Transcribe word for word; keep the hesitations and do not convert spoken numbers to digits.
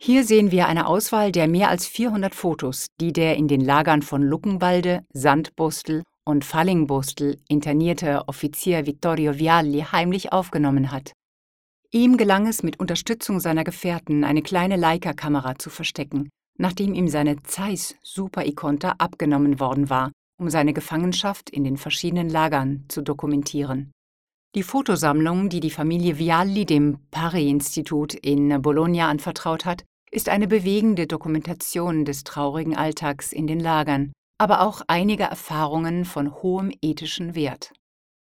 Hier sehen wir eine Auswahl der mehr als vierhundert Fotos, die der in den Lagern von Luckenwalde, Sandbostel und Fallingbostel internierte Offizier Vittorio Vialli heimlich aufgenommen hat. Ihm gelang es, mit Unterstützung seiner Gefährten eine kleine Leica-Kamera zu verstecken, nachdem ihm seine Zeiss Super Ikonta abgenommen worden war, um seine Gefangenschaft in den verschiedenen Lagern zu dokumentieren. Die Fotosammlung, die die Familie Vialli dem Pari-Institut in Bologna anvertraut hat, ist eine bewegende Dokumentation des traurigen Alltags in den Lagern, aber auch einiger Erfahrungen von hohem ethischen Wert.